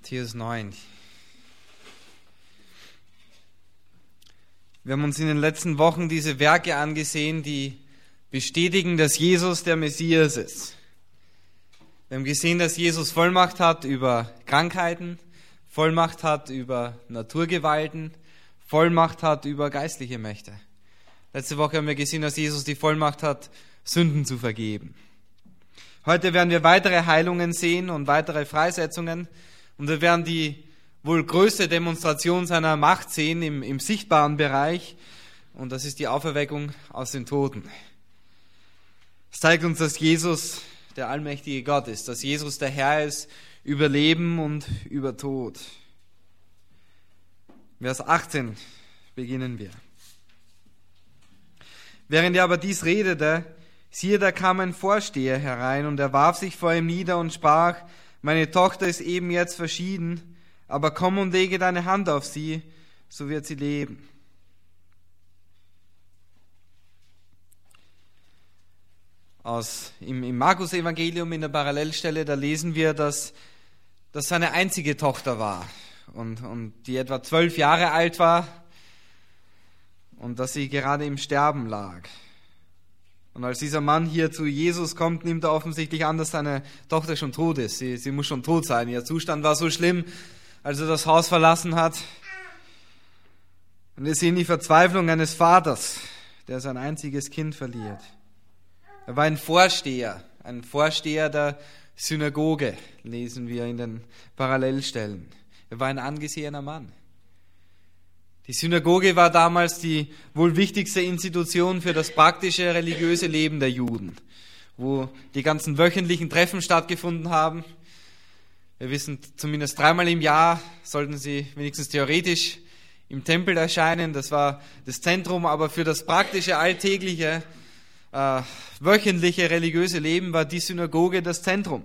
Matthäus 9. Wir haben uns in den letzten Wochen diese Werke angesehen, die bestätigen, dass Jesus der Messias ist. Wir haben gesehen, dass Jesus Vollmacht hat über Krankheiten, Vollmacht hat über Naturgewalten, Vollmacht hat über geistliche Mächte. Letzte Woche haben wir gesehen, dass Jesus die Vollmacht hat, Sünden zu vergeben. Heute werden wir weitere Heilungen sehen und weitere Freisetzungen. Und wir werden die wohl größte Demonstration seiner Macht sehen im sichtbaren Bereich. Und das ist die Auferweckung aus den Toten. Es zeigt uns, dass Jesus der allmächtige Gott ist, dass Jesus der Herr ist über Leben und über Tod. Vers 18 beginnen wir. Während er aber dies redete, siehe, da kam ein Vorsteher herein, und er warf sich vor ihm nieder und sprach: Meine Tochter ist eben jetzt verschieden, aber komm und lege deine Hand auf sie, so wird sie leben. Im Markus-Evangelium in der Parallelstelle, da lesen wir, dass das seine einzige Tochter war und die etwa 12 Jahre alt war und dass sie gerade im Sterben lag. Und als dieser Mann hier zu Jesus kommt, nimmt er offensichtlich an, dass seine Tochter schon tot ist. Sie muss schon tot sein. Ihr Zustand war so schlimm, als er das Haus verlassen hat. Und wir sehen die Verzweiflung eines Vaters, der sein einziges Kind verliert. Er war ein Vorsteher der Synagoge, lesen wir in den Parallelstellen. Er war ein angesehener Mann. Die Synagoge war damals die wohl wichtigste Institution für das praktische religiöse Leben der Juden, wo die ganzen wöchentlichen Treffen stattgefunden haben. Wir wissen, zumindest 3-mal im Jahr sollten sie wenigstens theoretisch im Tempel erscheinen. Das war das Zentrum, aber für das praktische, alltägliche, wöchentliche religiöse Leben war die Synagoge das Zentrum.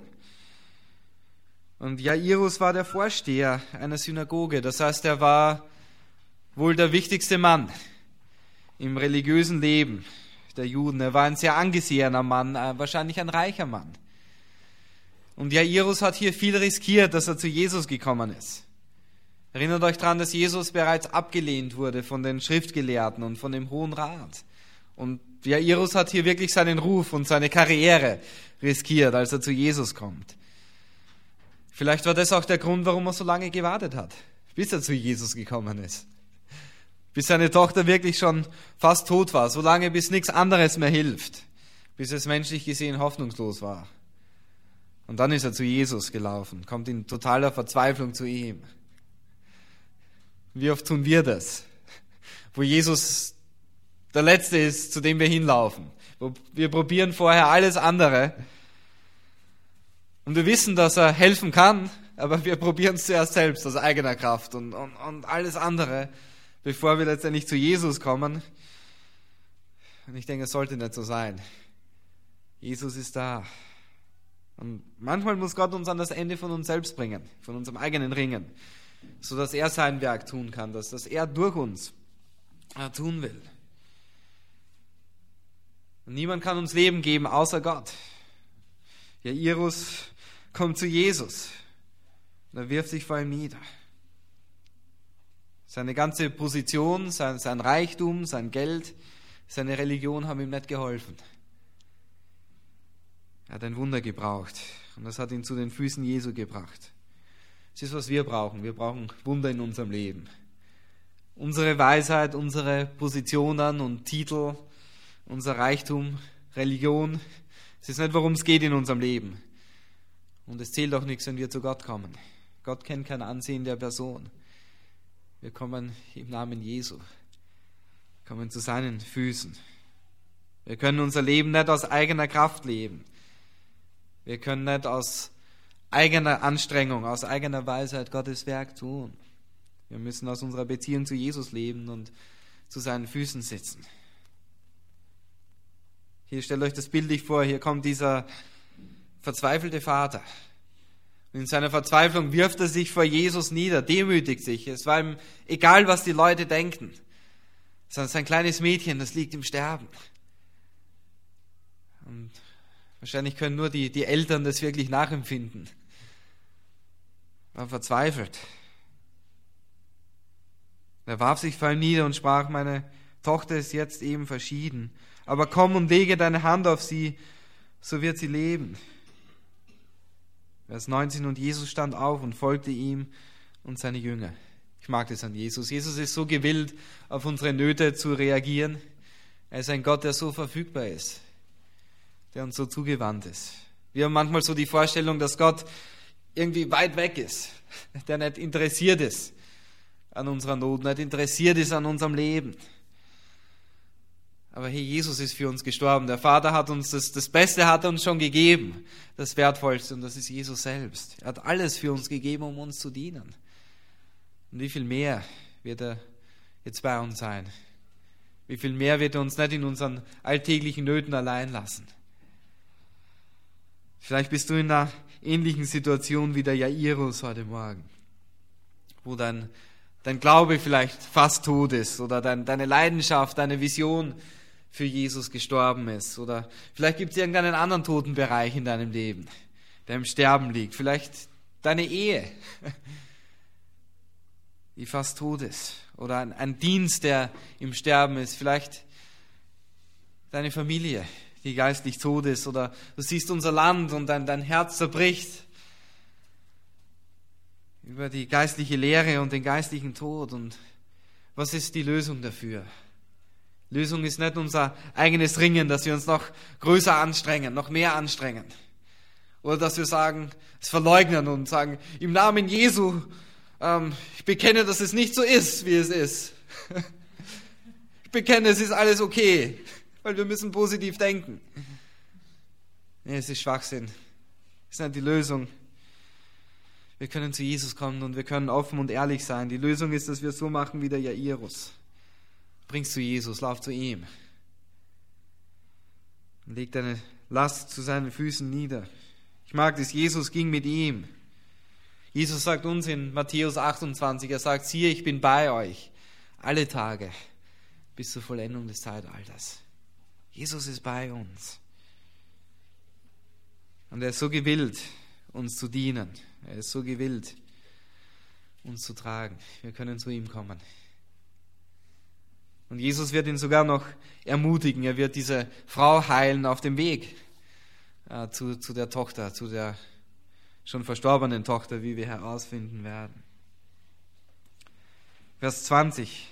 Und Jairus war der Vorsteher einer Synagoge. Das heißt, er war wohl der wichtigste Mann im religiösen Leben der Juden. Er war ein sehr angesehener Mann, wahrscheinlich ein reicher Mann. Und Jairus hat hier viel riskiert, dass er zu Jesus gekommen ist. Erinnert euch daran, dass Jesus bereits abgelehnt wurde von den Schriftgelehrten und von dem Hohen Rat. Und Jairus hat hier wirklich seinen Ruf und seine Karriere riskiert, als er zu Jesus kommt. Vielleicht war das auch der Grund, warum er so lange gewartet hat, bis er zu Jesus gekommen ist. Bis seine Tochter wirklich schon fast tot war, so lange, bis nichts anderes mehr hilft, bis es menschlich gesehen hoffnungslos war. Und dann ist er zu Jesus gelaufen, kommt in totaler Verzweiflung zu ihm. Wie oft tun wir das? Wo Jesus der Letzte ist, zu dem wir hinlaufen. Wo wir probieren vorher alles andere. Und wir wissen, dass er helfen kann, aber wir probieren es zuerst selbst aus eigener Kraft und alles andere, bevor wir letztendlich zu Jesus kommen. Und ich denke, es sollte nicht so sein. Jesus ist da. Und manchmal muss Gott uns an das Ende von uns selbst bringen, von unserem eigenen Ringen, sodass er sein Werk tun kann, dass das er durch uns tun will. Und niemand kann uns Leben geben, außer Gott. Jairus kommt zu Jesus und er wirft sich vor ihm nieder. Seine ganze Position, sein Reichtum, sein Geld, seine Religion haben ihm nicht geholfen. Er hat ein Wunder gebraucht und das hat ihn zu den Füßen Jesu gebracht. Das ist, was wir brauchen. Wir brauchen Wunder in unserem Leben. Unsere Weisheit, unsere Positionen und Titel, unser Reichtum, Religion, es ist nicht, worum es geht in unserem Leben. Und es zählt auch nichts, wenn wir zu Gott kommen. Gott kennt kein Ansehen der Person. Wir kommen im Namen Jesu, kommen zu seinen Füßen. Wir können unser Leben nicht aus eigener Kraft leben. Wir können nicht aus eigener Anstrengung, aus eigener Weisheit Gottes Werk tun. Wir müssen aus unserer Beziehung zu Jesus leben und zu seinen Füßen sitzen. Hier stellt euch das bildlich vor, hier kommt dieser verzweifelte Vater. Und in seiner Verzweiflung wirft er sich vor Jesus nieder, demütigt sich. Es war ihm egal, was die Leute denken. Sein kleines Mädchen, das liegt im Sterben. Und wahrscheinlich können nur die Eltern das wirklich nachempfinden. war verzweifelt. Er warf sich vor ihm nieder und sprach: Meine Tochter ist jetzt eben verschieden, aber komm und lege deine Hand auf sie, so wird sie leben. Vers 19: Und Jesus stand auf und folgte ihm und seine Jünger. Ich mag das an Jesus. Jesus ist so gewillt, auf unsere Nöte zu reagieren. Er ist ein Gott, der so verfügbar ist, der uns so zugewandt ist. Wir haben manchmal so die Vorstellung, dass Gott irgendwie weit weg ist, der nicht interessiert ist an unserer Not, nicht interessiert ist an unserem Leben. Aber hey, Jesus ist für uns gestorben. Der Vater hat uns das Beste hat er uns schon gegeben, das Wertvollste, und das ist Jesus selbst. Er hat alles für uns gegeben, um uns zu dienen. Und wie viel mehr wird er jetzt bei uns sein? Wie viel mehr wird er uns nicht in unseren alltäglichen Nöten allein lassen? Vielleicht bist du in einer ähnlichen Situation wie der Jairus heute Morgen, wo dein Glaube vielleicht fast tot ist oder deine Leidenschaft, deine Vision für Jesus gestorben ist. Oder vielleicht gibt es irgendeinen anderen toten Bereich in deinem Leben, der im Sterben liegt. Vielleicht deine Ehe, die fast tot ist. Oder ein Dienst, der im Sterben ist. Vielleicht deine Familie, die geistlich tot ist. Oder du siehst unser Land und dein Herz zerbricht über die geistliche Leere und den geistlichen Tod. Und was ist die Lösung dafür? Lösung ist nicht unser eigenes Ringen, dass wir uns noch größer anstrengen, noch mehr anstrengen. Oder dass wir sagen, es verleugnen und sagen, im Namen Jesu, ich bekenne, dass es nicht so ist, wie es ist. Ich bekenne, es ist alles okay, weil wir müssen positiv denken. Nee, es ist Schwachsinn. Das ist nicht die Lösung. Wir können zu Jesus kommen und wir können offen und ehrlich sein. Die Lösung ist, dass wir es so machen wie der Jairus. Bring's zu Jesus, lauf zu ihm. Und leg deine Last zu seinen Füßen nieder. Ich mag das, Jesus ging mit ihm. Jesus sagt uns in Matthäus 28, er sagt: Siehe, ich bin bei euch alle Tage bis zur Vollendung des Zeitalters. Jesus ist bei uns. Und er ist so gewillt, uns zu dienen. Er ist so gewillt, uns zu tragen. Wir können zu ihm kommen. Und Jesus wird ihn sogar noch ermutigen. Er wird diese Frau heilen auf dem Weg zu der Tochter, zu der schon verstorbenen Tochter, wie wir herausfinden werden. Vers 20.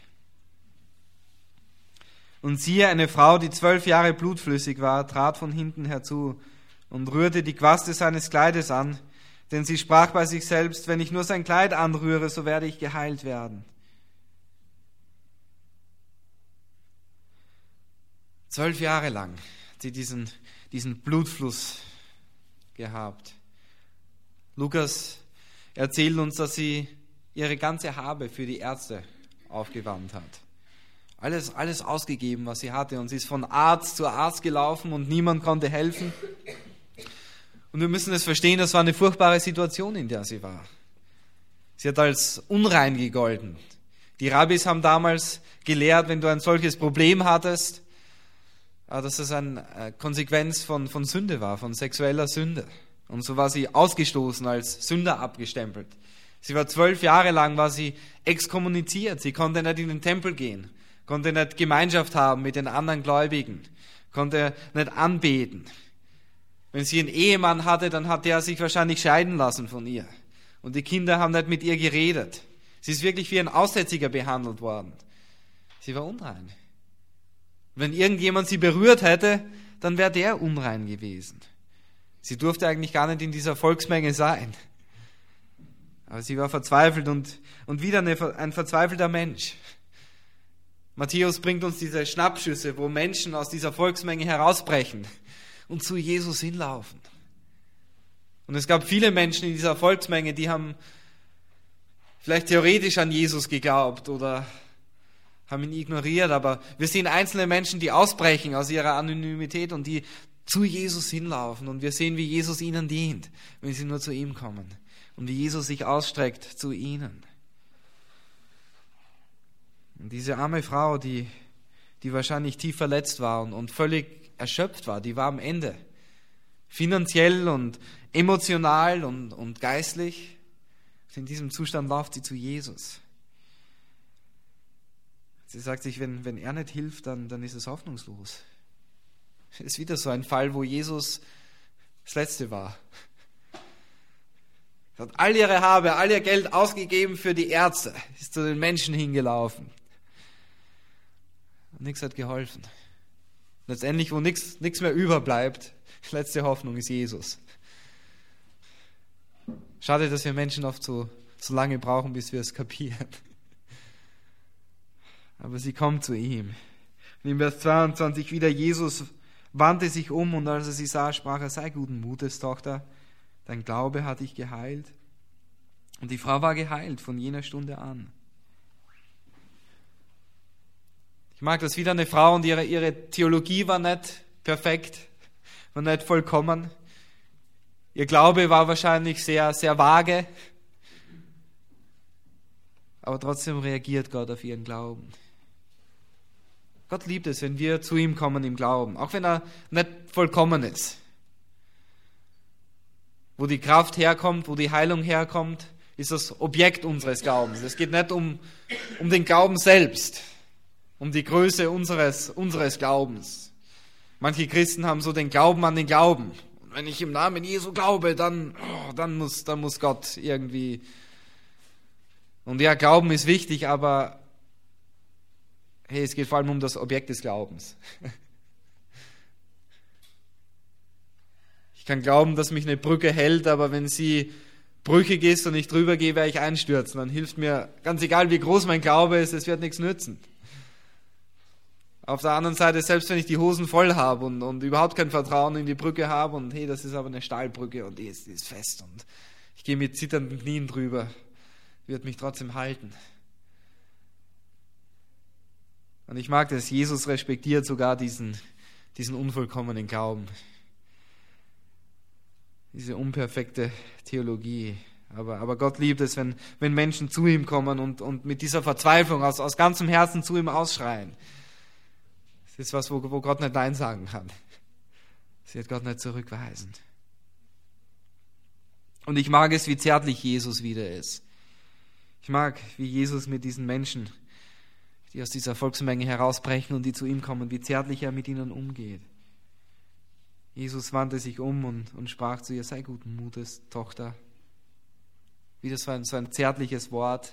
Und siehe, eine Frau, die 12 Jahre blutflüssig war, trat von hinten herzu und rührte die Quaste seines Kleides an, denn sie sprach bei sich selbst: Wenn ich nur sein Kleid anrühre, so werde ich geheilt werden. 12 Jahre lang hat sie diesen Blutfluss gehabt. Lukas erzählt uns, dass sie ihre ganze Habe für die Ärzte aufgewandt hat. Alles ausgegeben, was sie hatte. Und sie ist von Arzt zu Arzt gelaufen und niemand konnte helfen. Und wir müssen es verstehen, das war eine furchtbare Situation, in der sie war. Sie hat als unrein gegolten. Die Rabbis haben damals gelehrt, wenn du ein solches Problem hattest, dass es eine Konsequenz von Sünde war, von sexueller Sünde. Und so war sie ausgestoßen, als Sünder abgestempelt. Sie war 12 Jahre lang, war sie exkommuniziert. Sie konnte nicht in den Tempel gehen, konnte nicht Gemeinschaft haben mit den anderen Gläubigen, konnte nicht anbeten. Wenn sie einen Ehemann hatte, dann hat der sich wahrscheinlich scheiden lassen von ihr. Und die Kinder haben nicht mit ihr geredet. Sie ist wirklich wie ein Aussätziger behandelt worden. Sie war unrein. Wenn irgendjemand sie berührt hätte, dann wäre der unrein gewesen. Sie durfte eigentlich gar nicht in dieser Volksmenge sein. Aber sie war verzweifelt und wieder ein verzweifelter Mensch. Matthäus bringt uns diese Schnappschüsse, wo Menschen aus dieser Volksmenge herausbrechen und zu Jesus hinlaufen. Und es gab viele Menschen in dieser Volksmenge, die haben vielleicht theoretisch an Jesus geglaubt oder haben ihn ignoriert, aber wir sehen einzelne Menschen, die ausbrechen aus ihrer Anonymität und die zu Jesus hinlaufen. Und wir sehen, wie Jesus ihnen dient, wenn sie nur zu ihm kommen. Und wie Jesus sich ausstreckt zu ihnen. Und diese arme Frau, die wahrscheinlich tief verletzt war und völlig erschöpft war, die war am Ende. Finanziell und emotional und geistlich. Und in diesem Zustand läuft sie zu Jesus. Sie sagt sich, wenn er nicht hilft, dann ist es hoffnungslos. Es ist wieder so ein Fall, wo Jesus das Letzte war. Sie hat all ihre Habe, all ihr Geld ausgegeben für die Ärzte, ist zu den Menschen hingelaufen. Und nichts hat geholfen. Letztendlich, wo nichts mehr überbleibt, die letzte Hoffnung ist Jesus. Schade, dass wir Menschen oft so lange brauchen, bis wir es kapieren. Aber sie kommt zu ihm. Und in Vers 22 wieder, Jesus wandte sich um und als er sie sah, sprach er, sei guten Mutes, Tochter, dein Glaube hat dich geheilt. Und die Frau war geheilt von jener Stunde an. Ich mag das wieder, eine Frau und ihre Theologie war nicht perfekt, war nicht vollkommen. Ihr Glaube war wahrscheinlich sehr, sehr vage. Aber trotzdem reagiert Gott auf ihren Glauben. Gott liebt es, wenn wir zu ihm kommen im Glauben, auch wenn er nicht vollkommen ist. Wo die Kraft herkommt, wo die Heilung herkommt, ist das Objekt unseres Glaubens. Es geht nicht um den Glauben selbst, um die Größe unseres Glaubens. Manche Christen haben so den Glauben an den Glauben. Und wenn ich im Namen Jesu glaube, dann muss Gott irgendwie. Und ja, Glauben ist wichtig, aber hey, es geht vor allem um das Objekt des Glaubens. Ich kann glauben, dass mich eine Brücke hält, aber wenn sie brüchig ist und ich drüber gehe, werde ich einstürzen. Dann hilft mir, ganz egal wie groß mein Glaube ist, es wird nichts nützen. Auf der anderen Seite, selbst wenn ich die Hosen voll habe und überhaupt kein Vertrauen in die Brücke habe und hey, das ist aber eine Stahlbrücke und die ist fest und ich gehe mit zitternden Knien drüber, wird mich trotzdem halten. Und ich mag das, Jesus respektiert sogar diesen unvollkommenen Glauben. Diese unperfekte Theologie. Aber Gott liebt es, wenn Menschen zu ihm kommen und mit dieser Verzweiflung aus ganzem Herzen zu ihm ausschreien. Das ist was, wo Gott nicht Nein sagen kann. Das wird Gott nicht zurückweisen. Und ich mag es, wie zärtlich Jesus wieder ist. Ich mag, wie Jesus mit diesen Menschen, die aus dieser Volksmenge herausbrechen und die zu ihm kommen, wie zärtlich er mit ihnen umgeht. Jesus wandte sich um und sprach zu ihr, sei guten Mutes, Tochter. Wieder so ein zärtliches Wort.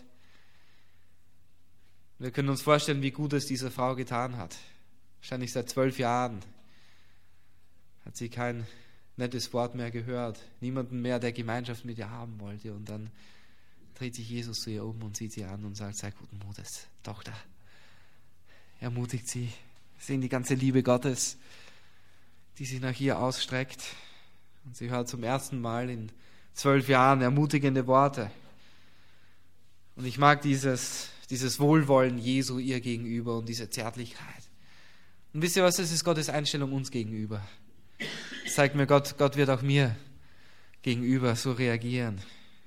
Wir können uns vorstellen, wie gut es dieser Frau getan hat. Wahrscheinlich seit 12 Jahren hat sie kein nettes Wort mehr gehört. Niemanden mehr, der Gemeinschaft mit ihr haben wollte. Und dann dreht sich Jesus zu ihr um und sieht sie an und sagt, sei guten Mutes, Tochter. Ermutigt sie. Wir sehen die ganze Liebe Gottes, die sich nach ihr ausstreckt. Und sie hört zum ersten Mal in 12 Jahren ermutigende Worte. Und ich mag dieses Wohlwollen Jesu ihr gegenüber und diese Zärtlichkeit. Und wisst ihr was, das ist Gottes Einstellung uns gegenüber. Das zeigt mir, Gott wird auch mir gegenüber so reagieren.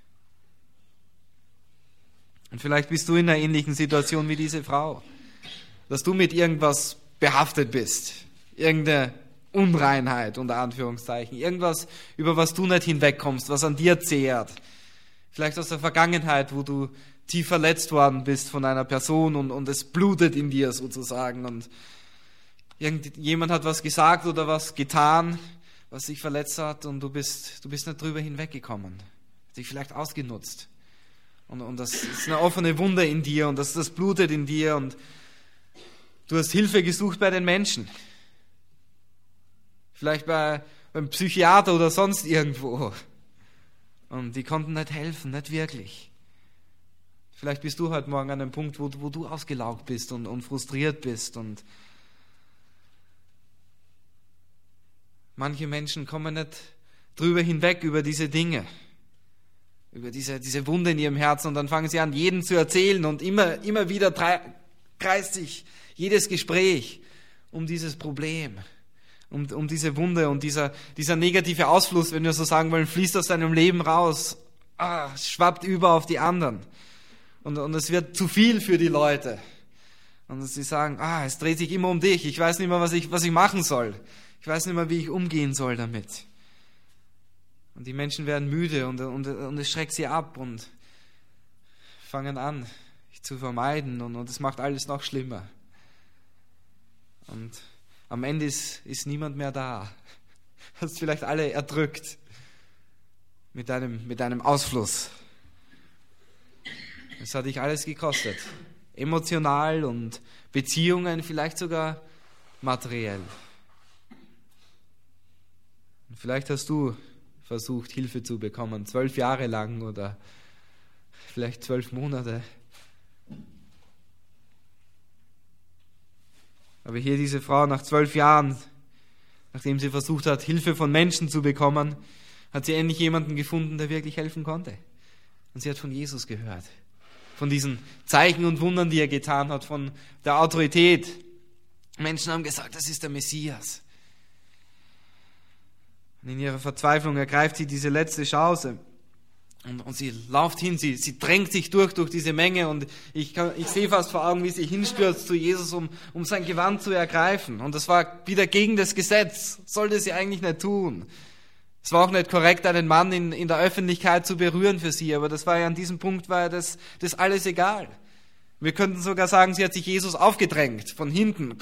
Und vielleicht bist du in einer ähnlichen Situation wie diese Frau, dass du mit irgendwas behaftet bist, irgendeine Unreinheit unter Anführungszeichen, irgendwas, über was du nicht hinwegkommst, was an dir zehrt. Vielleicht aus der Vergangenheit, wo du tief verletzt worden bist von einer Person und es blutet in dir sozusagen und irgendjemand hat was gesagt oder was getan, was dich verletzt hat und du bist nicht drüber hinweggekommen, dich vielleicht ausgenutzt. Und das ist eine offene Wunde in dir und das blutet in dir und du hast Hilfe gesucht bei den Menschen. Vielleicht beim Psychiater oder sonst irgendwo. Und die konnten nicht helfen, nicht wirklich. Vielleicht bist du heute Morgen an einem Punkt, wo du ausgelaugt bist und frustriert bist. Und manche Menschen kommen nicht drüber hinweg über diese Dinge. Über diese Wunde in ihrem Herzen und dann fangen sie an, jedem zu erzählen und immer wieder kreist sich jedes Gespräch um dieses Problem, um diese Wunde und dieser negative Ausfluss, wenn wir so sagen wollen, fließt aus deinem Leben raus, schwappt über auf die anderen und es wird zu viel für die Leute und sie sagen, es dreht sich immer um dich, ich weiß nicht mehr, was ich machen soll, ich weiß nicht mehr, wie ich umgehen soll damit. Und die Menschen werden müde und es schreckt sie ab und fangen an, dich zu vermeiden und es macht alles noch schlimmer. Und am Ende ist niemand mehr da. Hast vielleicht alle erdrückt mit deinem Ausfluss. Es hat dich alles gekostet. Emotional und Beziehungen, vielleicht sogar materiell. Und vielleicht hast du versucht, Hilfe zu bekommen, 12 Jahre lang oder vielleicht 12 Monate. Aber hier diese Frau nach 12 Jahren, nachdem sie versucht hat, Hilfe von Menschen zu bekommen, hat sie endlich jemanden gefunden, der wirklich helfen konnte. Und sie hat von Jesus gehört. Von diesen Zeichen und Wundern, die er getan hat, von der Autorität. Menschen haben gesagt, das ist der Messias. Und in ihrer Verzweiflung ergreift sie diese letzte Chance. Und sie läuft hin, sie drängt sich durch diese Menge und ich sehe fast vor Augen, wie sie hinstürzt zu Jesus, um sein Gewand zu ergreifen. Und das war wieder gegen das Gesetz. Sollte sie eigentlich nicht tun. Es war auch nicht korrekt, einen Mann in der Öffentlichkeit zu berühren für sie, aber das war ja an diesem Punkt war ja das alles egal. Wir könnten sogar sagen, sie hat sich Jesus aufgedrängt, von hinten.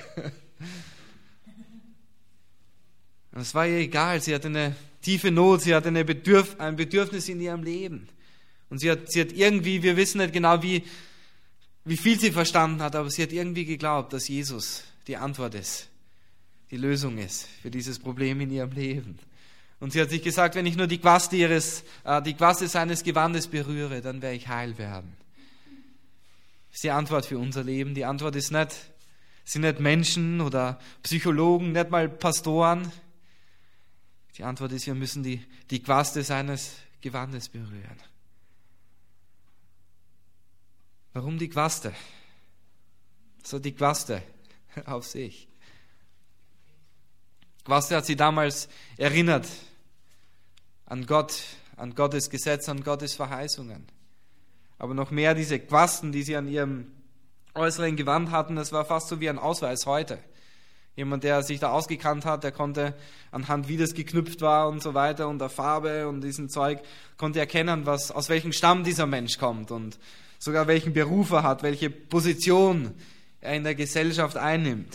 Es war ihr egal, sie hatte eine tiefe Not, sie hatte ein Bedürfnis in ihrem Leben. Und sie hat irgendwie, wir wissen nicht genau, wie viel sie verstanden hat, aber sie hat irgendwie geglaubt, dass Jesus die Antwort ist, die Lösung ist für dieses Problem in ihrem Leben. Und sie hat sich gesagt, wenn ich nur die Quaste seines Gewandes berühre, dann werde ich heil werden. Das ist die Antwort für unser Leben. Die Antwort sind nicht Menschen oder Psychologen, nicht mal Pastoren. Die Antwort ist, wir müssen die Quaste seines Gewandes berühren. Warum die Quaste? So die Quaste auf sich. Quaste hat sie damals erinnert an Gott, an Gottes Gesetz, an Gottes Verheißungen. Aber noch mehr diese Quasten, die sie an ihrem äußeren Gewand hatten, das war fast so wie ein Ausweis heute. Jemand, der sich da ausgekannt hat, der konnte anhand, wie das geknüpft war und so weiter und der Farbe und diesem Zeug, konnte erkennen, aus welchem Stamm dieser Mensch kommt und sogar welchen Beruf er hat, welche Position er in der Gesellschaft einnimmt.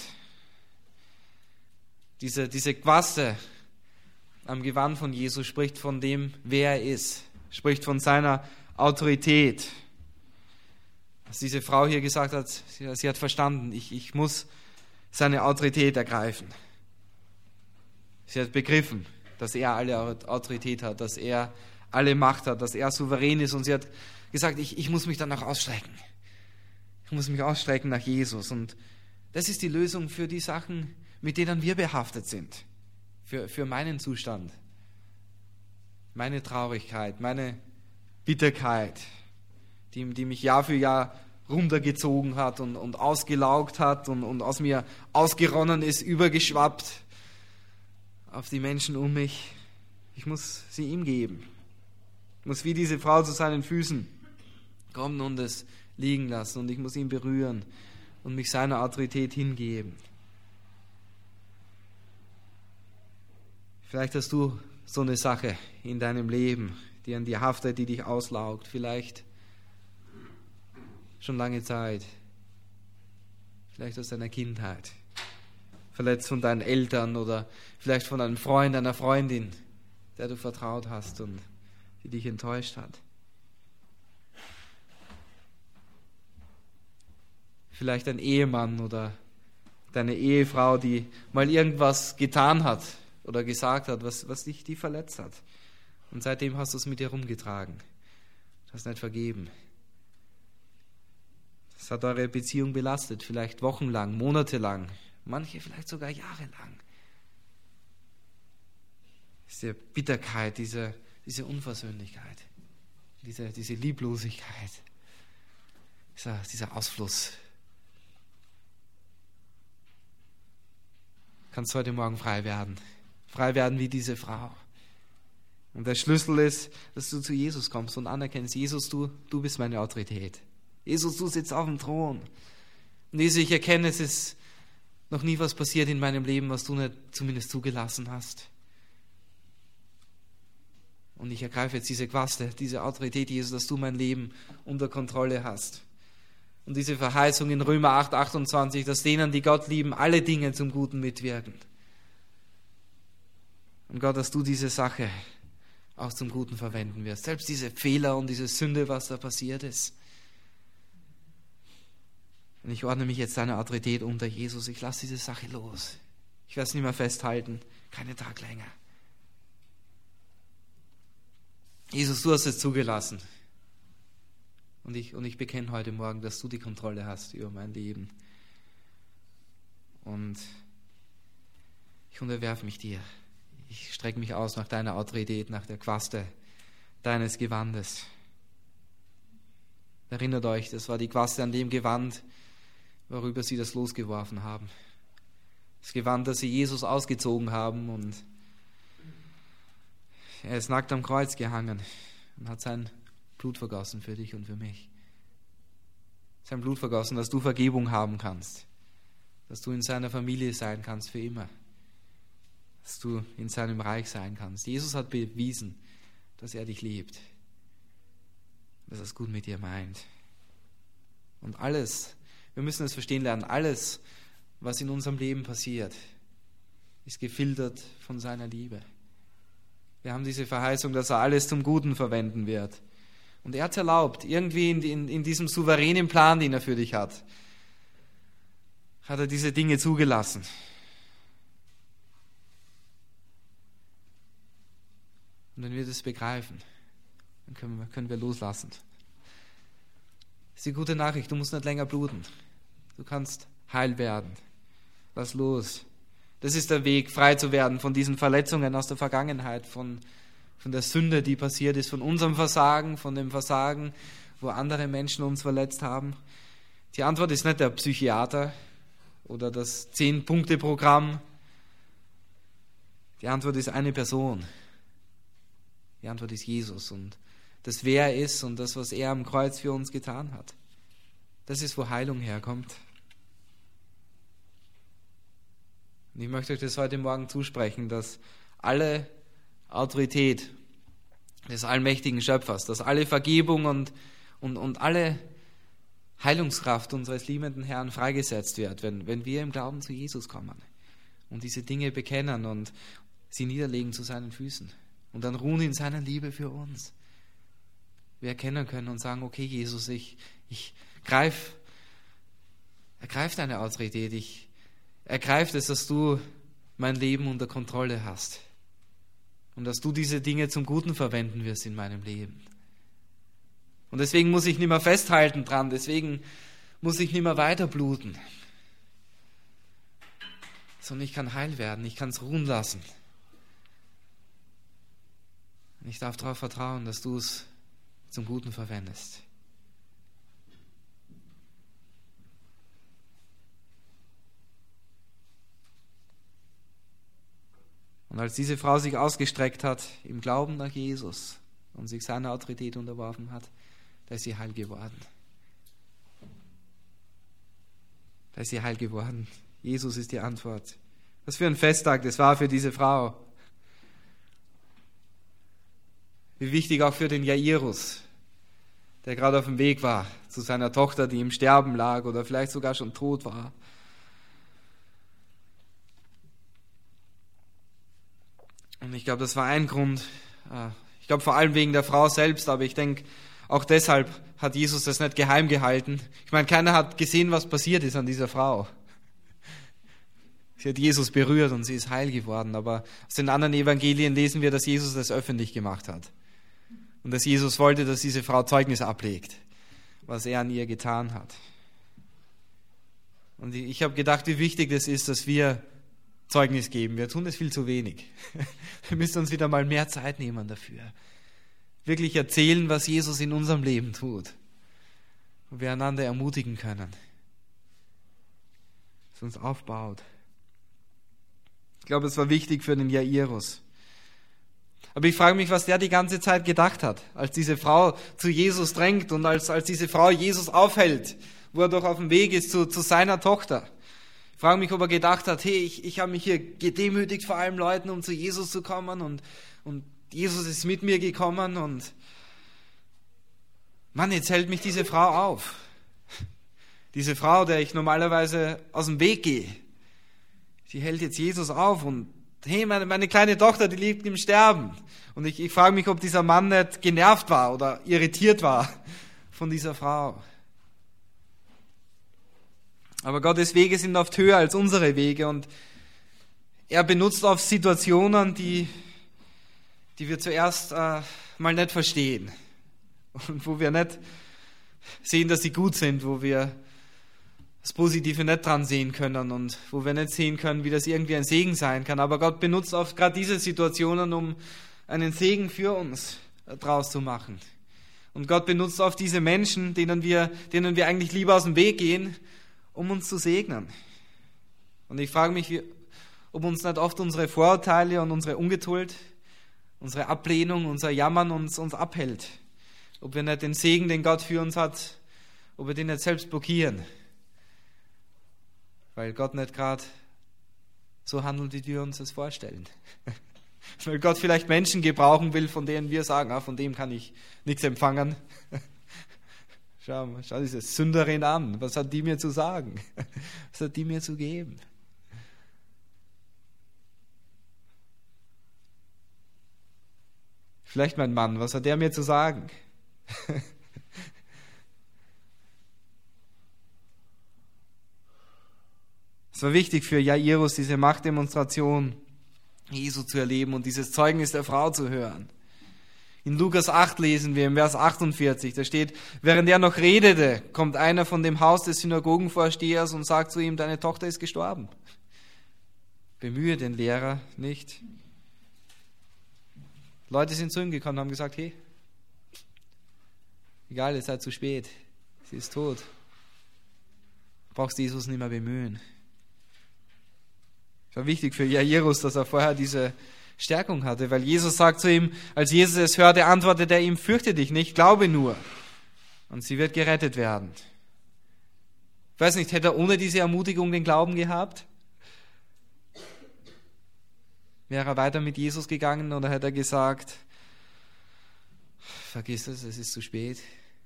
Diese Quaste am Gewand von Jesus spricht von dem, wer er ist, spricht von seiner Autorität. Was diese Frau hier gesagt hat, sie hat verstanden, ich muss seine Autorität ergreifen. Sie hat begriffen, dass er alle Autorität hat, dass er alle Macht hat, dass er souverän ist und sie hat gesagt, ich muss mich danach ausstrecken. Ich muss mich ausstrecken nach Jesus und das ist die Lösung für die Sachen, mit denen wir behaftet sind. Für meinen Zustand, meine Traurigkeit, meine Bitterkeit, die mich Jahr für Jahr runtergezogen hat und ausgelaugt hat und aus mir ausgeronnen ist, übergeschwappt auf die Menschen um mich. Ich muss sie ihm geben. Ich muss wie diese Frau zu seinen Füßen kommen und es liegen lassen und ich muss ihn berühren und mich seiner Autorität hingeben. Vielleicht hast du so eine Sache in deinem Leben, die an dir haftet, die dich auslaugt. Vielleicht schon lange Zeit. Vielleicht aus deiner Kindheit. Verletzt von deinen Eltern oder vielleicht von einem Freund, einer Freundin, der du vertraut hast und die dich enttäuscht hat. Vielleicht ein Ehemann oder deine Ehefrau, die mal irgendwas getan hat oder gesagt hat, was dich die verletzt hat. Und seitdem hast du es mit dir rumgetragen. Du hast nicht vergeben. Das hat eure Beziehung belastet, vielleicht wochenlang, monatelang, manche vielleicht sogar jahrelang. Diese Bitterkeit, diese Unversöhnlichkeit, diese Lieblosigkeit, dieser Ausfluss. Kannst heute Morgen frei werden wie diese Frau. Und der Schlüssel ist, dass du zu Jesus kommst und anerkennst, Jesus, du bist meine Autorität. Jesus, du sitzt auf dem Thron. Und Jesus, ich erkenne, es ist noch nie was passiert in meinem Leben, was du nicht zumindest zugelassen hast. Und ich ergreife jetzt diese Quaste, diese Autorität, Jesus, dass du mein Leben unter Kontrolle hast. Und diese Verheißung in Römer 8, 28, dass denen, die Gott lieben, alle Dinge zum Guten mitwirken. Und Gott, dass du diese Sache auch zum Guten verwenden wirst. Selbst diese Fehler und diese Sünde, was da passiert ist. Und ich ordne mich jetzt deiner Autorität unter, Jesus. Ich lasse diese Sache los. Ich werde es nicht mehr festhalten. Keinen Tag länger. Jesus, du hast es zugelassen. Und ich bekenne heute Morgen, dass du die Kontrolle hast über mein Leben. Und ich unterwerfe mich dir. Ich strecke mich aus nach deiner Autorität, nach der Quaste deines Gewandes. Erinnert euch, das war die Quaste an dem Gewand, worüber sie das losgeworfen haben. Das Gewand, das sie Jesus ausgezogen haben, und er ist nackt am Kreuz gehangen und hat sein Blut vergossen für dich und für mich. Sein Blut vergossen, dass du Vergebung haben kannst, dass du in seiner Familie sein kannst für immer, dass du in seinem Reich sein kannst. Jesus hat bewiesen, dass er dich liebt, dass er es gut mit dir meint. Und alles, wir müssen es verstehen lernen, alles, was in unserem Leben passiert, ist gefiltert von seiner Liebe. Wir haben diese Verheißung, dass er alles zum Guten verwenden wird. Und er hat es erlaubt, irgendwie in diesem souveränen Plan, den er für dich hat er diese Dinge zugelassen. Und wenn wir das begreifen, dann können wir loslassen. Das ist die gute Nachricht, du musst nicht länger bluten. Du kannst heil werden. Lass los. Das ist der Weg, frei zu werden von diesen Verletzungen aus der Vergangenheit, von der Sünde, die passiert ist, von unserem Versagen, von dem Versagen, wo andere Menschen uns verletzt haben. Die Antwort ist nicht der Psychiater oder das 10-Punkte-Programm. Die Antwort ist eine Person. Die Antwort ist Jesus und das, wer er ist und das, was er am Kreuz für uns getan hat. Das ist, wo Heilung herkommt. Und ich möchte euch das heute Morgen zusprechen, dass alle Autorität des allmächtigen Schöpfers, dass alle Vergebung und alle Heilungskraft unseres liebenden Herrn freigesetzt wird, wenn wir im Glauben zu Jesus kommen und diese Dinge bekennen und sie niederlegen zu seinen Füßen und dann ruhen in seiner Liebe für uns. Wir erkennen können und sagen, okay Jesus, ich ergreif deine Autorität, ich ergreife es, dass du mein Leben unter Kontrolle hast und dass du diese Dinge zum Guten verwenden wirst in meinem Leben. Und deswegen muss ich nicht mehr festhalten dran, deswegen muss ich nicht mehr weiter bluten, sondern ich kann heil werden, ich kann es ruhen lassen. Und ich darf darauf vertrauen, dass du es zum Guten verwendest. Und als diese Frau sich ausgestreckt hat im Glauben nach Jesus und sich seiner Autorität unterworfen hat, da ist sie heil geworden. Da ist sie heil geworden. Jesus ist die Antwort. Was für ein Festtag das war für diese Frau. Wie wichtig auch für den Jairus, der gerade auf dem Weg war zu seiner Tochter, die im Sterben lag oder vielleicht sogar schon tot war. Und ich glaube, das war ein Grund, ich glaube vor allem wegen der Frau selbst, aber ich denke, auch deshalb hat Jesus das nicht geheim gehalten. Ich meine, keiner hat gesehen, was passiert ist an dieser Frau. Sie hat Jesus berührt und sie ist heil geworden, aber aus den anderen Evangelien lesen wir, dass Jesus das öffentlich gemacht hat. Und dass Jesus wollte, dass diese Frau Zeugnis ablegt, was er an ihr getan hat. Und ich habe gedacht, wie wichtig das ist, dass wir Zeugnis geben. Wir tun das viel zu wenig. Wir müssen uns wieder mal mehr Zeit nehmen dafür. Wirklich erzählen, was Jesus in unserem Leben tut. Und wir einander ermutigen können. Was uns aufbaut. Ich glaube, es war wichtig für den Jairus. Aber ich frage mich, was der die ganze Zeit gedacht hat, als diese Frau zu Jesus drängt und als diese Frau Jesus aufhält, wo er doch auf dem Weg ist zu seiner Tochter. Ich frage mich, ob er gedacht hat, hey, ich habe mich hier gedemütigt vor allen Leuten, um zu Jesus zu kommen und Jesus ist mit mir gekommen und Mann, jetzt hält mich diese Frau auf. Diese Frau, der ich normalerweise aus dem Weg gehe. Sie hält jetzt Jesus auf und hey, meine kleine Tochter, die liegt im Sterben. Und ich frage mich, ob dieser Mann nicht genervt war oder irritiert war von dieser Frau. Aber Gottes Wege sind oft höher als unsere Wege und er benutzt oft Situationen, die wir zuerst mal nicht verstehen und wo wir nicht sehen, dass sie gut sind, wo wir das Positive nicht dran sehen können und wo wir nicht sehen können, wie das irgendwie ein Segen sein kann. Aber Gott benutzt oft gerade diese Situationen, um einen Segen für uns draus zu machen. Und Gott benutzt oft diese Menschen, denen wir eigentlich lieber aus dem Weg gehen, um uns zu segnen. Und ich frage mich, ob uns nicht oft unsere Vorurteile und unsere Ungeduld, unsere Ablehnung, unser Jammern uns abhält. Ob wir nicht den Segen, den Gott für uns hat, ob wir den nicht selbst blockieren. Weil Gott nicht gerade so handelt, wie wir uns das vorstellen. Weil Gott vielleicht Menschen gebrauchen will, von denen wir sagen, von dem kann ich nichts empfangen. Schau diese Sünderin an. Was hat die mir zu sagen? Was hat die mir zu geben? Vielleicht mein Mann, was hat der mir zu sagen? Es war wichtig für Jairus, diese Machtdemonstration Jesu zu erleben und dieses Zeugnis der Frau zu hören. In Lukas 8 lesen wir im Vers 48, da steht, während er noch redete, kommt einer von dem Haus des Synagogenvorstehers und sagt zu ihm, deine Tochter ist gestorben. Bemühe den Lehrer nicht. Leute sind zu ihm gekommen und haben gesagt, hey, egal, ihr seid zu spät, sie ist tot. Du brauchst Jesus nicht mehr bemühen. Es war wichtig für Jairus, dass er vorher diese Stärkung hatte, weil Jesus sagt zu ihm, als Jesus es hörte, antwortete er ihm, fürchte dich nicht, glaube nur. Und sie wird gerettet werden. Ich weiß nicht, hätte er ohne diese Ermutigung den Glauben gehabt? Wäre er weiter mit Jesus gegangen oder hätte er gesagt, vergiss es ist zu spät?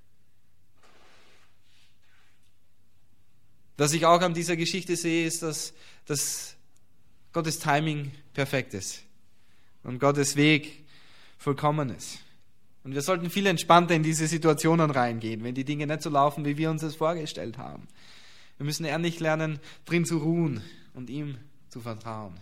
Was ich auch an dieser Geschichte sehe, ist, dass Gottes Timing perfekt ist und Gottes Weg vollkommen ist. Und wir sollten viel entspannter in diese Situationen reingehen, wenn die Dinge nicht so laufen, wie wir uns das vorgestellt haben. Wir müssen ehrlich lernen, drin zu ruhen und ihm zu vertrauen.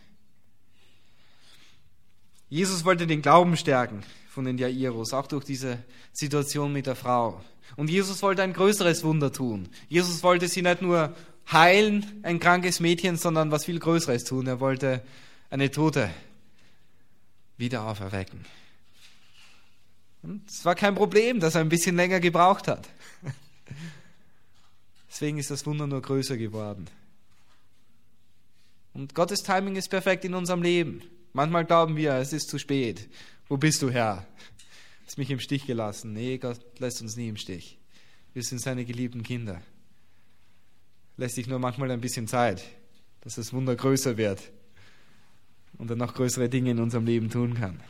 Jesus wollte den Glauben stärken von den Jairus, auch durch diese Situation mit der Frau. Und Jesus wollte ein größeres Wunder tun. Jesus wollte sie nicht nur heilen, ein krankes Mädchen, sondern was viel Größeres tun. Er wollte eine Tote wieder auferwecken. Und es war kein Problem, dass er ein bisschen länger gebraucht hat. Deswegen ist das Wunder nur größer geworden. Und Gottes Timing ist perfekt in unserem Leben. Manchmal glauben wir, es ist zu spät. Wo bist du, Herr? Hast mich im Stich gelassen. Nee, Gott lässt uns nie im Stich. Wir sind seine geliebten Kinder. Lässt sich nur manchmal ein bisschen Zeit, dass das Wunder größer wird und er noch größere Dinge in unserem Leben tun kann.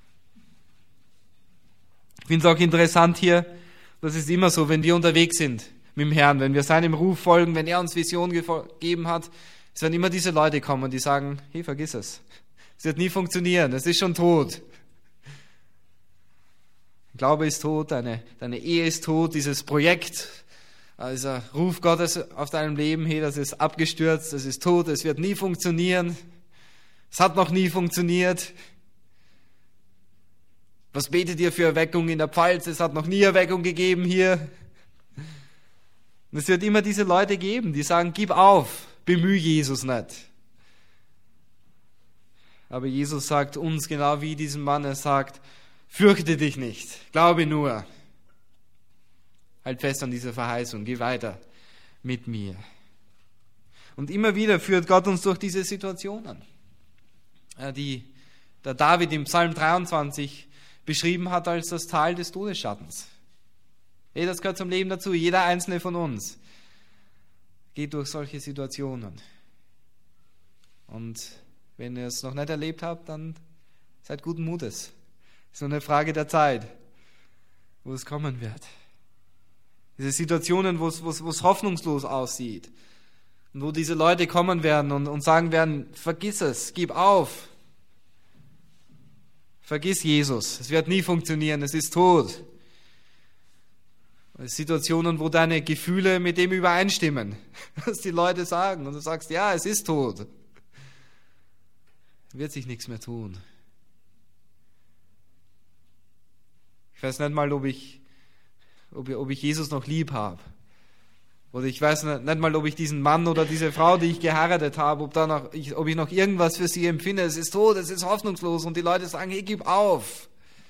Ich finde es auch interessant hier, das ist immer so, wenn wir unterwegs sind mit dem Herrn, wenn wir seinem Ruf folgen, wenn er uns Vision gegeben hat, es werden immer diese Leute kommen, die sagen, hey, vergiss es. Es wird nie funktionieren, es ist schon tot. Glaube ist tot, deine Ehe ist tot, dieses Projekt, also Ruf Gottes auf deinem Leben, hey, das ist abgestürzt, das ist tot, es wird nie funktionieren. Es hat noch nie funktioniert. Was betet ihr für Erweckung in der Pfalz? Es hat noch nie Erweckung gegeben hier. Und es wird immer diese Leute geben, die sagen, gib auf, bemühe Jesus nicht. Aber Jesus sagt uns genau wie diesem Mann, er sagt, fürchte dich nicht, glaube nur. Halt fest an dieser Verheißung, geh weiter mit mir. Und immer wieder führt Gott uns durch diese Situationen, die der David im Psalm 23 beschrieben hat als das Tal des Todesschattens. Hey, das gehört zum Leben dazu. Jeder einzelne von uns geht durch solche Situationen. Und wenn ihr es noch nicht erlebt habt, dann seid guten Mutes. Es ist nur eine Frage der Zeit, wo es kommen wird. Diese Situationen, wo es hoffnungslos aussieht. Und wo diese Leute kommen werden und sagen werden, vergiss es, gib auf. Vergiss Jesus, es wird nie funktionieren, es ist tot. Situationen, wo deine Gefühle mit dem übereinstimmen, was die Leute sagen. Und du sagst, ja, es ist tot. Wird sich nichts mehr tun. Ich weiß nicht mal, ob ich Jesus noch lieb habe. Oder ich weiß nicht mal, ob ich diesen Mann oder diese Frau, die ich geheiratet habe, ob ich noch irgendwas für sie empfinde. Es ist tot, es ist hoffnungslos. Und die Leute sagen, hey, gib auf.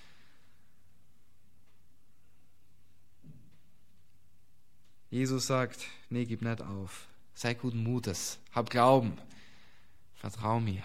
Jesus sagt, nee, gib nicht auf. Sei guten Mutes. Hab Glauben. Vertrau mir.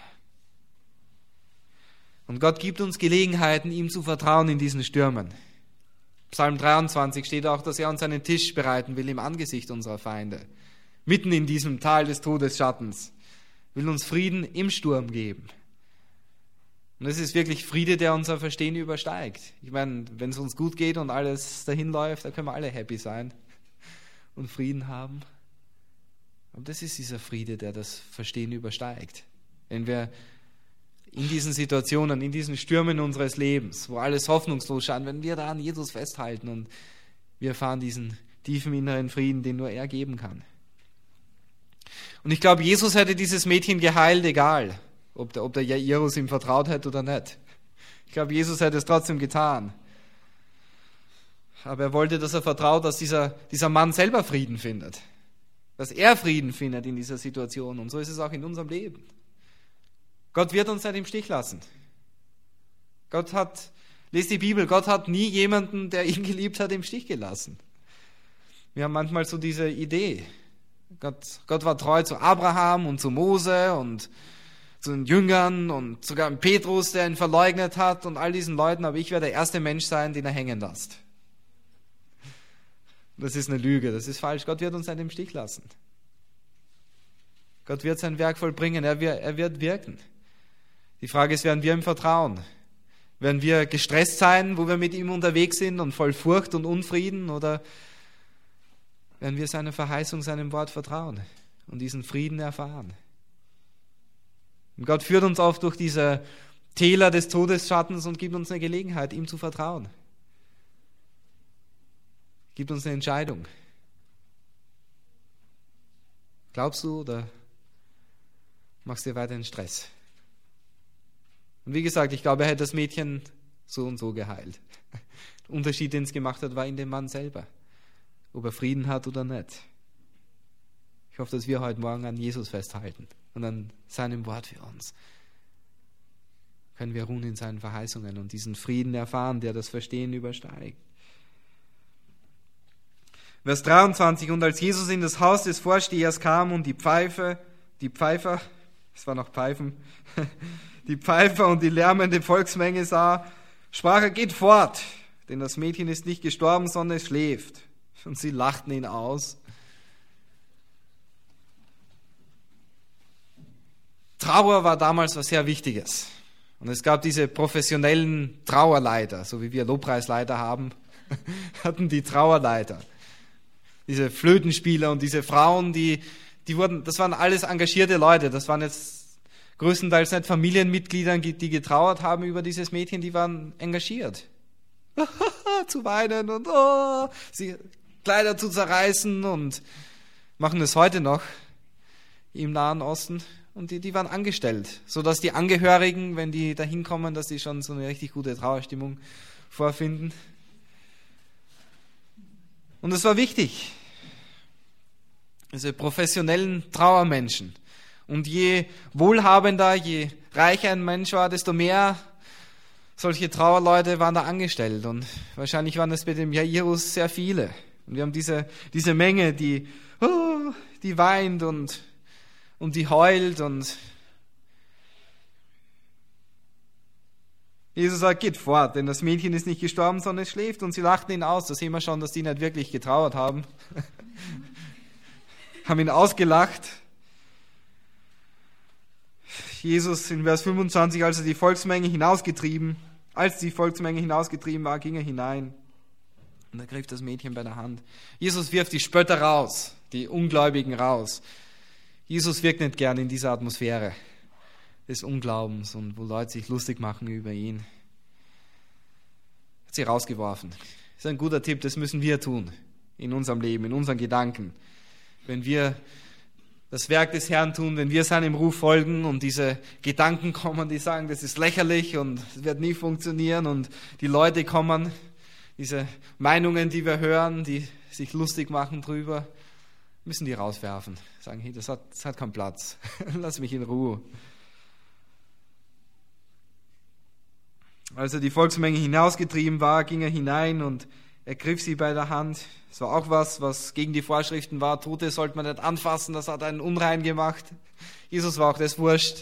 Und Gott gibt uns Gelegenheiten, ihm zu vertrauen in diesen Stürmen. Psalm 23 steht auch, dass er uns einen Tisch bereiten will im Angesicht unserer Feinde. Mitten in diesem Tal des Todesschattens. Will uns Frieden im Sturm geben. Und es ist wirklich Friede, der unser Verstehen übersteigt. Ich meine, wenn es uns gut geht und alles dahin läuft, dann können wir alle happy sein und Frieden haben. Aber das ist dieser Friede, der das Verstehen übersteigt. Wenn wir in diesen Situationen, in diesen Stürmen unseres Lebens, wo alles hoffnungslos scheint, wenn wir da an Jesus festhalten und wir erfahren diesen tiefen inneren Frieden, den nur er geben kann. Und ich glaube, Jesus hätte dieses Mädchen geheilt, egal, ob der Jairus ihm vertraut hätte oder nicht. Ich glaube, Jesus hätte es trotzdem getan. Aber er wollte, dass er vertraut, dass dieser Mann selber Frieden findet. Dass er Frieden findet in dieser Situation. Und so ist es auch in unserem Leben. Gott wird uns nicht im Stich lassen. Lest die Bibel, Gott hat nie jemanden, der ihn geliebt hat, im Stich gelassen. Wir haben manchmal so diese Idee. Gott war treu zu Abraham und zu Mose und zu den Jüngern und sogar Petrus, der ihn verleugnet hat und all diesen Leuten, aber ich werde der erste Mensch sein, den er hängen lässt. Das ist eine Lüge, das ist falsch. Gott wird uns nicht im Stich lassen. Gott wird sein Werk vollbringen, er wird wirken. Die Frage ist, werden wir ihm vertrauen? Werden wir gestresst sein, wo wir mit ihm unterwegs sind und voll Furcht und Unfrieden? Oder werden wir seiner Verheißung, seinem Wort vertrauen und diesen Frieden erfahren? Und Gott führt uns auch durch diese Täler des Todesschattens und gibt uns eine Gelegenheit, ihm zu vertrauen. Gibt uns eine Entscheidung. Glaubst du oder machst dir weiter den Stress? Und wie gesagt, ich glaube, er hätte das Mädchen so und so geheilt. Der Unterschied, den es gemacht hat, war in dem Mann selber. Ob er Frieden hat oder nicht. Ich hoffe, dass wir heute Morgen an Jesus festhalten und an seinem Wort für uns. Können wir ruhen in seinen Verheißungen und diesen Frieden erfahren, der das Verstehen übersteigt. Vers 23, und als Jesus in das Haus des Vorstehers kam und die Pfeifer und die lärmende Volksmenge sah, sprach er, geht fort, denn das Mädchen ist nicht gestorben, sondern es schläft. Und sie lachten ihn aus. Trauer war damals was sehr Wichtiges. Und es gab diese professionellen Trauerleiter, so wie wir Lobpreisleiter haben, hatten die Trauerleiter. Diese Flötenspieler und diese Frauen, das waren alles engagierte Leute. Das waren jetzt größtenteils nicht Familienmitglieder, die getrauert haben über dieses Mädchen, die waren engagiert. Zu weinen und sie Kleider zu zerreißen und machen es heute noch im Nahen Osten. Und die waren angestellt, sodass die Angehörigen, wenn die da hinkommen, dass die schon so eine richtig gute Trauerstimmung vorfinden. Und es war wichtig, diese professionellen Trauermenschen. Und je wohlhabender, je reicher ein Mensch war, desto mehr solche Trauerleute waren da angestellt. Und wahrscheinlich waren es bei dem Jairus sehr viele. Und wir haben diese Menge, die weint und die heult. Und Jesus sagt, geht fort, denn das Mädchen ist nicht gestorben, sondern es schläft. Und sie lachten ihn aus. Da sehen wir schon, dass die nicht wirklich getrauert haben. Haben ihn ausgelacht. Jesus in Vers 25, als er die Volksmenge hinausgetrieben Als die Volksmenge hinausgetrieben war, ging er hinein und ergriff das Mädchen bei der Hand. Jesus wirft die Spötter raus, die Ungläubigen raus. Jesus wirkt nicht gern in dieser Atmosphäre des Unglaubens und wo Leute sich lustig machen über ihn. Hat sie rausgeworfen. Das ist ein guter Tipp, das müssen wir tun in unserem Leben, in unseren Gedanken. Wenn wir das Werk des Herrn tun, wenn wir seinem Ruf folgen und diese Gedanken kommen, die sagen, das ist lächerlich und es wird nie funktionieren und die Leute kommen, diese Meinungen, die wir hören, die sich lustig machen drüber, müssen die rauswerfen. Sagen, hey, das hat keinen Platz. Lass mich in Ruhe. Als er die Volksmenge hinausgetrieben war, ging er hinein und ergriff sie bei der Hand. Das war auch was gegen die Vorschriften war. Tote sollte man nicht anfassen, das hat einen unrein gemacht. Jesus war auch das wurscht.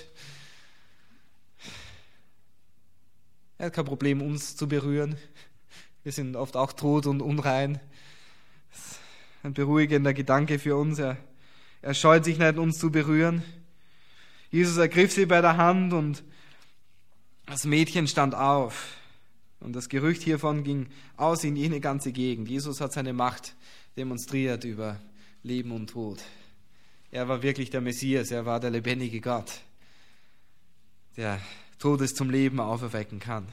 Er hat kein Problem, uns zu berühren. Wir sind oft auch tot und unrein. Das ist ein beruhigender Gedanke für uns. Er scheut sich nicht, uns zu berühren. Jesus ergriff sie bei der Hand und das Mädchen stand auf. Und das Gerücht hiervon ging aus in jene ganze Gegend. Jesus hat seine Macht demonstriert über Leben und Tod. Er war wirklich der Messias, er war der lebendige Gott, der Todes zum Leben auferwecken kann.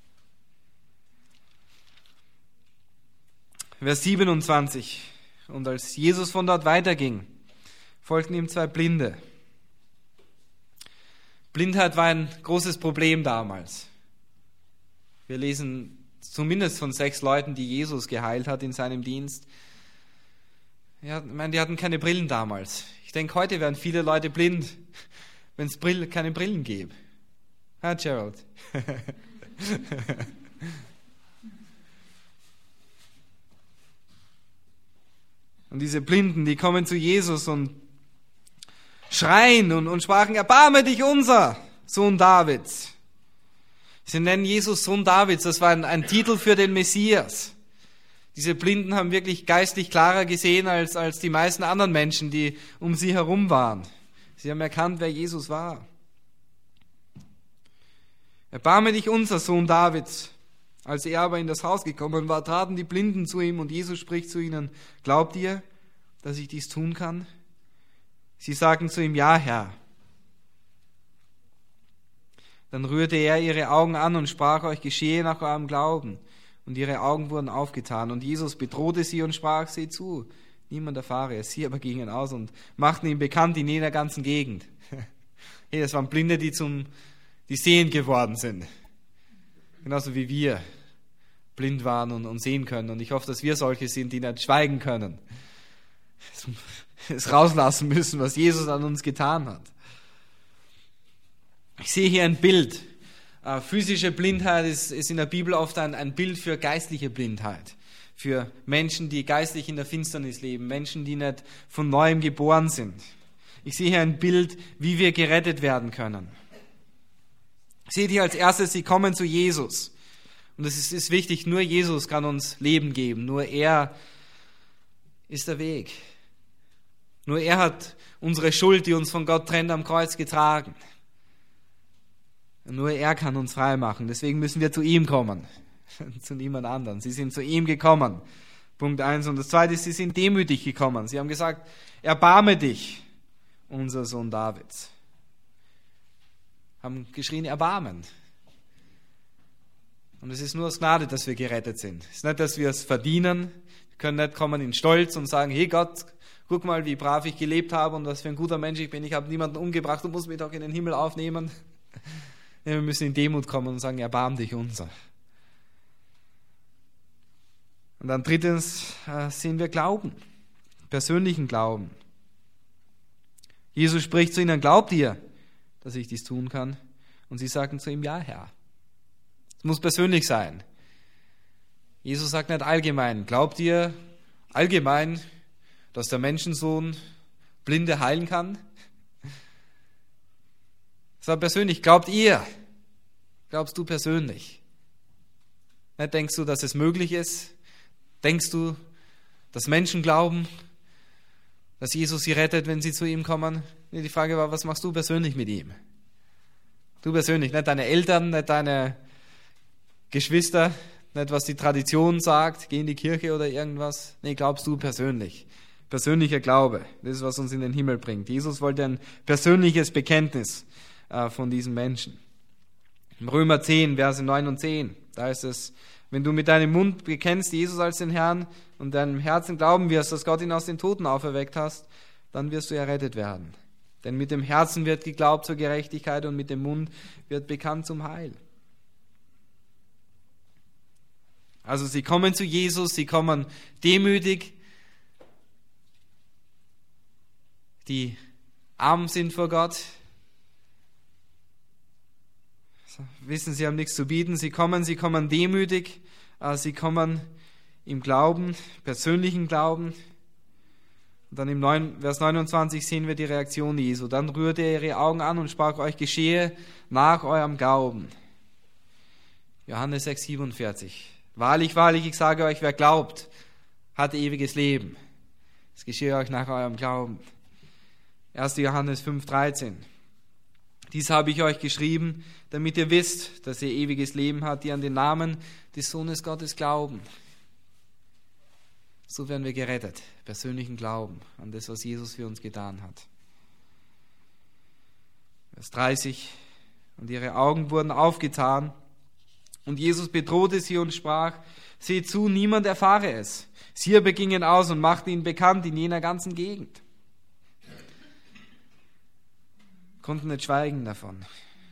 Vers 27. Und als Jesus von dort weiterging, folgten ihm 2 Blinde. Blindheit war ein großes Problem damals. Wir lesen zumindest von 6 Leuten, die Jesus geheilt hat in seinem Dienst. Ja, ich meine, die hatten keine Brillen damals. Ich denke, heute wären viele Leute blind, wenn es keine Brillen gäbe. Ja, Gerald. Und diese Blinden, die kommen zu Jesus und schreien und sprachen, erbarme dich unser, Sohn Davids. Sie nennen Jesus Sohn Davids, das war ein Titel für den Messias. Diese Blinden haben wirklich geistlich klarer gesehen als die meisten anderen Menschen, die um sie herum waren. Sie haben erkannt, wer Jesus war. Erbarme dich unser, Sohn Davids. Als er aber in das Haus gekommen war, traten die Blinden zu ihm und Jesus spricht zu ihnen, glaubt ihr, dass ich dies tun kann? Sie sagten zu ihm, ja, Herr. Dann rührte er ihre Augen an und sprach, euch geschehe nach eurem Glauben. Und ihre Augen wurden aufgetan. Und Jesus bedrohte sie und sprach, seht zu, niemand erfahre es. Sie aber gingen aus und machten ihn bekannt in jener ganzen Gegend. Hey, das waren Blinde, die sehend geworden sind. Genauso wie wir blind waren und sehen können. Und ich hoffe, dass wir solche sind, die nicht schweigen können. Es rauslassen müssen, was Jesus an uns getan hat. Ich sehe hier ein Bild. Physische Blindheit ist in der Bibel oft ein Bild für geistliche Blindheit. Für Menschen, die geistlich in der Finsternis leben. Menschen, die nicht von Neuem geboren sind. Ich sehe hier ein Bild, wie wir gerettet werden können. Seht ihr als erstes, sie kommen zu Jesus. Und es ist wichtig, nur Jesus kann uns Leben geben. Nur er ist der Weg. Nur er hat unsere Schuld, die uns von Gott trennt, am Kreuz getragen. Und nur er kann uns frei machen. Deswegen müssen wir zu ihm kommen. Zu niemand anderen. Sie sind zu ihm gekommen. Punkt 1. Und das zweite ist, sie sind demütig gekommen. Sie haben gesagt, erbarme dich, unser Sohn Davids. Haben geschrien, Erbarmen. Und es ist nur aus Gnade, dass wir gerettet sind. Es ist nicht, dass wir es verdienen. Wir können nicht kommen in Stolz und sagen, hey Gott, guck mal, wie brav ich gelebt habe und was für ein guter Mensch ich bin. Ich habe niemanden umgebracht und muss mich doch in den Himmel aufnehmen. Ja, wir müssen in Demut kommen und sagen, erbarm dich unser. Und dann drittens sehen wir Glauben. Persönlichen Glauben. Jesus spricht zu ihnen, glaubt ihr, dass ich dies tun kann? Und sie sagten zu ihm, ja, Herr. Es muss persönlich sein. Jesus sagt nicht allgemein. Glaubt ihr allgemein, dass der Menschensohn Blinde heilen kann? Sag persönlich, glaubt ihr? Glaubst du persönlich? Nicht denkst du, dass es möglich ist? Denkst du, dass Menschen glauben, dass Jesus sie rettet, wenn sie zu ihm kommen? Nee, die Frage war, was machst du persönlich mit ihm? Du persönlich, nicht deine Eltern, nicht deine Geschwister, nicht was die Tradition sagt, geh in die Kirche oder irgendwas. Nee, glaubst du persönlich. Persönlicher Glaube, das ist, was uns in den Himmel bringt. Jesus wollte ein persönliches Bekenntnis von diesen Menschen. Im Römer 10, Verse 9 und 10, da ist es, wenn du mit deinem Mund bekennst Jesus als den Herrn und deinem Herzen glauben wirst, dass Gott ihn aus den Toten auferweckt hast, dann wirst du errettet werden. Denn mit dem Herzen wird geglaubt zur Gerechtigkeit und mit dem Mund wird bekannt zum Heil. Also sie kommen zu Jesus, sie kommen demütig, die arm sind vor Gott, wissen, sie haben nichts zu bieten, sie kommen demütig, sie kommen im Glauben, persönlichen Glauben. Und dann im Vers 29 sehen wir die Reaktion Jesu. Dann rührte er ihre Augen an und sprach, euch geschehe nach eurem Glauben. Johannes 6,47. Wahrlich, wahrlich, ich sage euch, wer glaubt, hat ewiges Leben. Es geschehe euch nach eurem Glauben. 1. Johannes 5,13. Dies habe ich euch geschrieben, damit ihr wisst, dass ihr ewiges Leben habt, die an den Namen des Sohnes Gottes glauben. So werden wir gerettet, persönlichen Glauben an das, was Jesus für uns getan hat. Vers 30. Und ihre Augen wurden aufgetan, und Jesus bedrohte sie und sprach, seht zu, niemand erfahre es. Sie aber gingen aus und machten ihn bekannt in jener ganzen Gegend. Konnten nicht schweigen davon.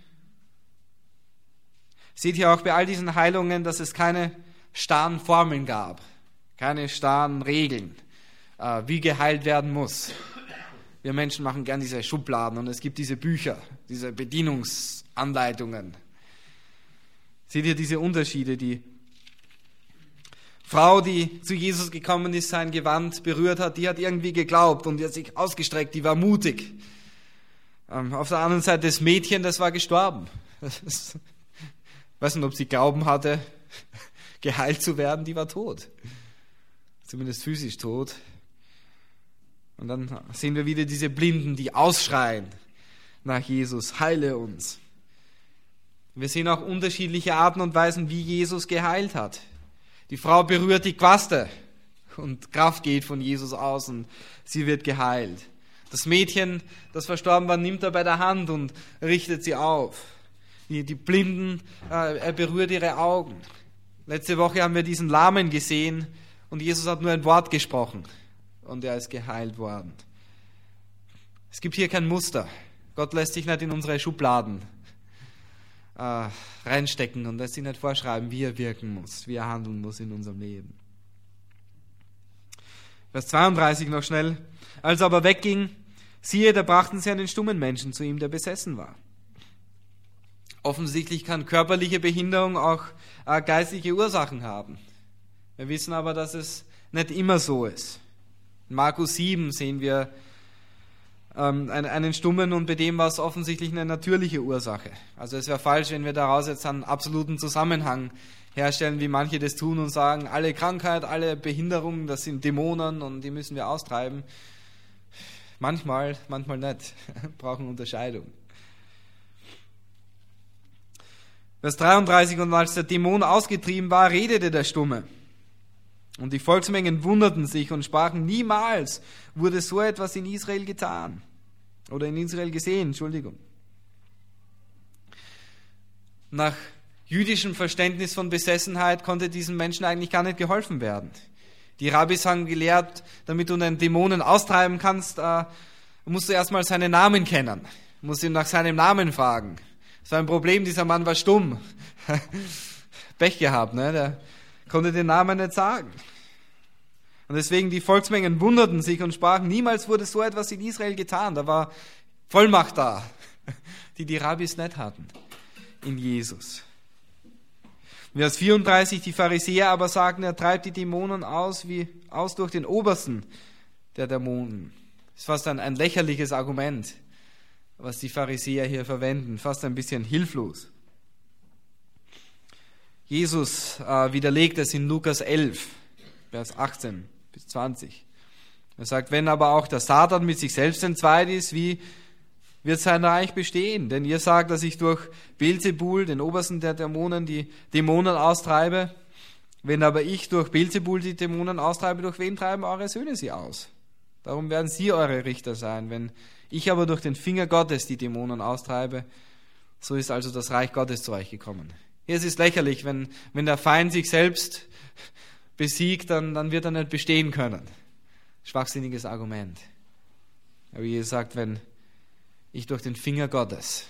Seht ihr auch bei all diesen Heilungen, dass es keine starren Formeln gab, keine starren Regeln, wie geheilt werden muss. Wir Menschen machen gern diese Schubladen und es gibt diese Bücher, diese Bedienungsanleitungen. Seht ihr diese Unterschiede? Die Frau, die zu Jesus gekommen ist, sein Gewand berührt hat, die hat irgendwie geglaubt und die hat sich ausgestreckt, die war mutig. Auf der anderen Seite das Mädchen, das war gestorben. Ich weiß nicht, ob sie Glauben hatte, geheilt zu werden, die war tot. Zumindest physisch tot. Und dann sehen wir wieder diese Blinden, die ausschreien nach Jesus, heile uns. Wir sehen auch unterschiedliche Arten und Weisen, wie Jesus geheilt hat. Die Frau berührt die Quaste und Kraft geht von Jesus aus und sie wird geheilt. Das Mädchen, das verstorben war, nimmt er bei der Hand und richtet sie auf. Die Blinden, er berührt ihre Augen. Letzte Woche haben wir diesen Lahmen gesehen und Jesus hat nur ein Wort gesprochen und er ist geheilt worden. Es gibt hier kein Muster. Gott lässt sich nicht in unsere Schubladen reinstecken und lässt sich nicht vorschreiben, wie er wirken muss, wie er handeln muss in unserem Leben. Vers 32 noch schnell. Als er aber wegging, siehe, da brachten sie einen stummen Menschen zu ihm, der besessen war. Offensichtlich kann körperliche Behinderung auch geistliche Ursachen haben. Wir wissen aber, dass es nicht immer so ist. In Markus 7 sehen wir einen Stummen und bei dem war es offensichtlich eine natürliche Ursache. Also es wäre falsch, wenn wir daraus jetzt einen absoluten Zusammenhang herstellen, wie manche das tun und sagen, alle Krankheit, alle Behinderungen, das sind Dämonen und die müssen wir austreiben. Manchmal nicht. Brauchen Unterscheidung. Vers 33, und als der Dämon ausgetrieben war, redete der Stumme. Und die Volksmengen wunderten sich und sprachen, niemals wurde so etwas in Israel getan. Oder in Israel gesehen, Entschuldigung. Nach jüdischem Verständnis von Besessenheit konnte diesen Menschen eigentlich gar nicht geholfen werden. Die Rabbis haben gelehrt, damit du einen Dämonen austreiben kannst, musst du erstmal seinen Namen kennen. Musst ihn nach seinem Namen fragen. Das war ein Problem, dieser Mann war stumm. Pech gehabt, ne? Der konnte den Namen nicht sagen. Und deswegen die Volksmengen wunderten sich und sprachen, niemals wurde so etwas in Israel getan. Da war Vollmacht da, die Rabbis nicht hatten in Jesus. Vers 34, die Pharisäer aber sagten, er treibt die Dämonen aus durch den Obersten der Dämonen. Das ist fast ein lächerliches Argument, was die Pharisäer hier verwenden, fast ein bisschen hilflos. Jesus widerlegt es in Lukas 11, Vers 18 bis 20. Er sagt, wenn aber auch der Satan mit sich selbst entzweit ist, wie wird sein Reich bestehen. Denn ihr sagt, dass ich durch Beelzebul, den Obersten der Dämonen, die Dämonen austreibe. Wenn aber ich durch Beelzebul die Dämonen austreibe, durch wen treiben eure Söhne sie aus? Darum werden sie eure Richter sein. Wenn ich aber durch den Finger Gottes die Dämonen austreibe, so ist also das Reich Gottes zu euch gekommen. Hier ist es lächerlich, wenn der Feind sich selbst besiegt, dann wird er nicht bestehen können. Schwachsinniges Argument. Aber wie gesagt, wenn ich durch den Finger Gottes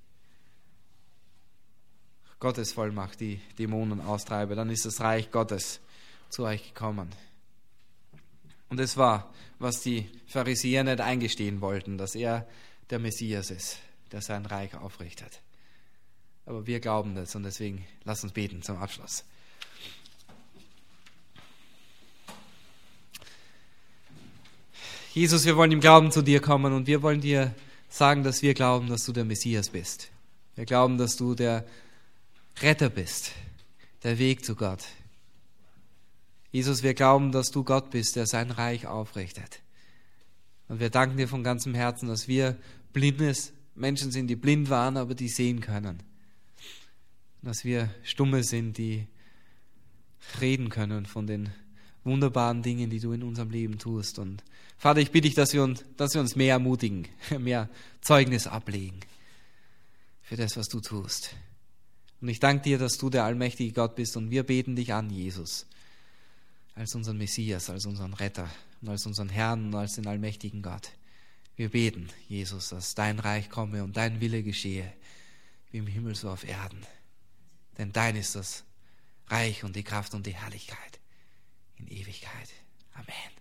Vollmacht die Dämonen austreibe, dann ist das Reich Gottes zu euch gekommen. Und es war, was die Pharisäer nicht eingestehen wollten, dass er der Messias ist, der sein Reich aufrichtet. Aber wir glauben das und deswegen lasst uns beten zum Abschluss. Jesus, wir wollen im Glauben zu dir kommen und wir wollen dir sagen, dass wir glauben, dass du der Messias bist. Wir glauben, dass du der Retter bist, der Weg zu Gott. Jesus, wir glauben, dass du Gott bist, der sein Reich aufrichtet. Und wir danken dir von ganzem Herzen, dass wir blindes Menschen sind, die blind waren, aber die sehen können. Dass wir Stumme sind, die reden können von den wunderbaren Dingen, die du in unserem Leben tust. Und Vater, ich bitte dich, dass wir uns mehr ermutigen, mehr Zeugnis ablegen für das, was du tust. Und ich danke dir, dass du der allmächtige Gott bist und wir beten dich an, Jesus, als unseren Messias, als unseren Retter und als unseren Herrn und als den allmächtigen Gott. Wir beten, Jesus, dass dein Reich komme und dein Wille geschehe, wie im Himmel so auf Erden. Denn dein ist das Reich und die Kraft und die Herrlichkeit in Ewigkeit. Amen.